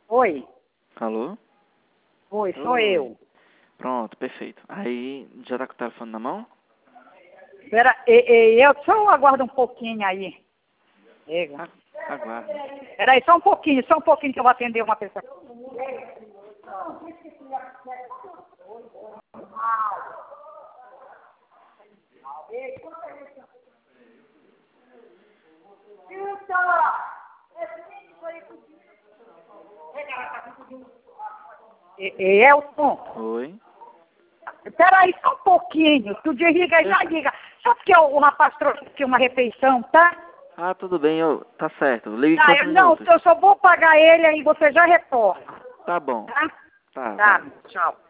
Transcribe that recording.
Oi, Alô? oi, sou eu. Pronto, perfeito. Aí, já tá com o telefone na mão? Espera, eu só aguardo um pouquinho aí. Chega. Aguarda. Peraí, só um pouquinho que eu vou atender uma pessoa. Elton, Oi? peraí só um pouquinho, tu desliga e já liga. Só porque o rapaz trouxe aqui uma refeição, tá? Ah, tudo bem, tá certo. Ligue Tá, quantos não, minutos? eu só vou pagar ele e você já retorna, Tá bom. tá? Tá, Tá, vai. tchau.